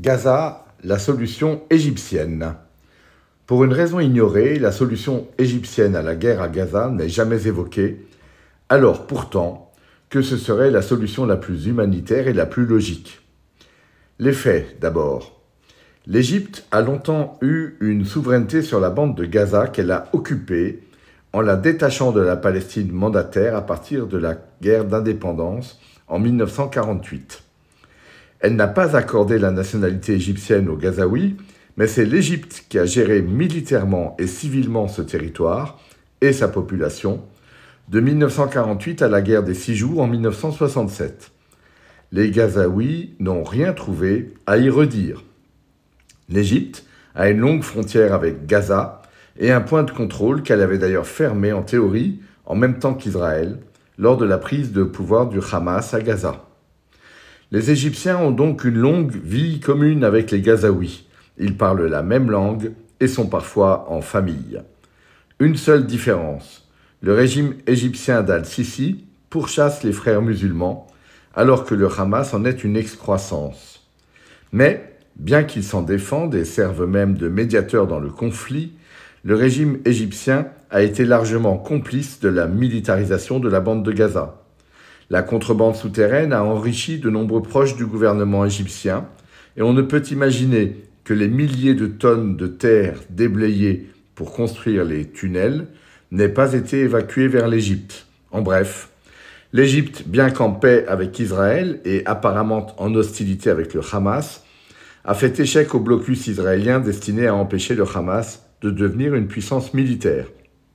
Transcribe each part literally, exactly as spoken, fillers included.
Gaza, la solution égyptienne. Pour une raison ignorée, la solution égyptienne à la guerre à Gaza n'est jamais évoquée, alors pourtant que ce serait la solution la plus humanitaire et la plus logique. Les faits, d'abord. L'Égypte a longtemps eu une souveraineté sur la bande de Gaza qu'elle a occupée en la détachant de la Palestine mandataire à partir de la guerre d'indépendance en mille neuf cent quarante-huit. Elle n'a pas accordé la nationalité égyptienne aux Gazaouis, mais c'est l'Égypte qui a géré militairement et civilement ce territoire et sa population de mille neuf cent quarante-huit à la guerre des Six Jours en mille neuf cent soixante-sept. Les Gazaouis n'ont rien trouvé à y redire. L'Égypte a une longue frontière avec Gaza et un point de contrôle qu'elle avait d'ailleurs fermé en théorie en même temps qu'Israël lors de la prise de pouvoir du Hamas à Gaza. Les Égyptiens ont donc une longue vie commune avec les Gazaouis. Ils parlent la même langue et sont parfois en famille. Une seule différence, le régime égyptien d'Al-Sisi pourchasse les frères musulmans, alors que le Hamas en est une excroissance. Mais, bien qu'ils s'en défendent et servent même de médiateurs dans le conflit, le régime égyptien a été largement complice de la militarisation de la bande de Gaza. La contrebande souterraine a enrichi de nombreux proches du gouvernement égyptien, et on ne peut imaginer que les milliers de tonnes de terre déblayées pour construire les tunnels n'aient pas été évacuées vers l'Égypte. En bref, l'Égypte, bien qu'en paix avec Israël et apparemment en hostilité avec le Hamas, a fait échec au blocus israélien destiné à empêcher le Hamas de devenir une puissance militaire.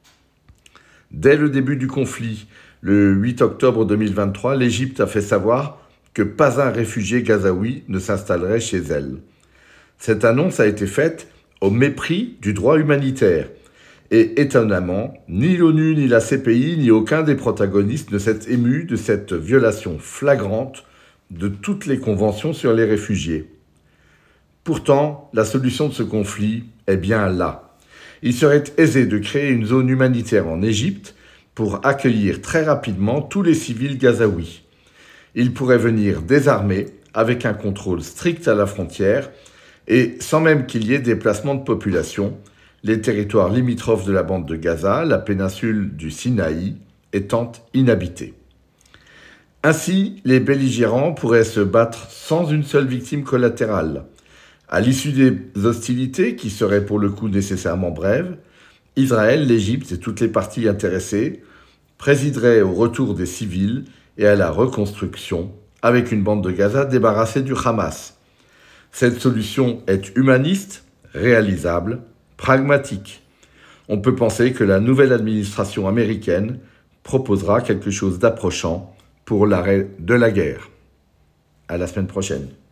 Dès le début du conflit, le huit octobre deux mille vingt-trois, l'Égypte a fait savoir que pas un réfugié gazaoui ne s'installerait chez elle. Cette annonce a été faite au mépris du droit humanitaire. Et étonnamment, ni l'ONU, ni la C P I, ni aucun des protagonistes ne s'est ému de cette violation flagrante de toutes les conventions sur les réfugiés. Pourtant, la solution de ce conflit est bien là. Il serait aisé de créer une zone humanitaire en Égypte pour accueillir très rapidement tous les civils gazaouis. Ils pourraient venir désarmés, avec un contrôle strict à la frontière, et sans même qu'il y ait déplacement de population, les territoires limitrophes de la bande de Gaza, la péninsule du Sinaï, étant inhabités. Ainsi, les belligérants pourraient se battre sans une seule victime collatérale. À l'issue des hostilités, qui seraient pour le coup nécessairement brèves, Israël, l'Égypte et toutes les parties intéressées présideraient au retour des civils et à la reconstruction, avec une bande de Gaza débarrassée du Hamas. Cette solution est humaniste, réalisable, pragmatique. On peut penser que la nouvelle administration américaine proposera quelque chose d'approchant pour l'arrêt de la guerre. À la semaine prochaine.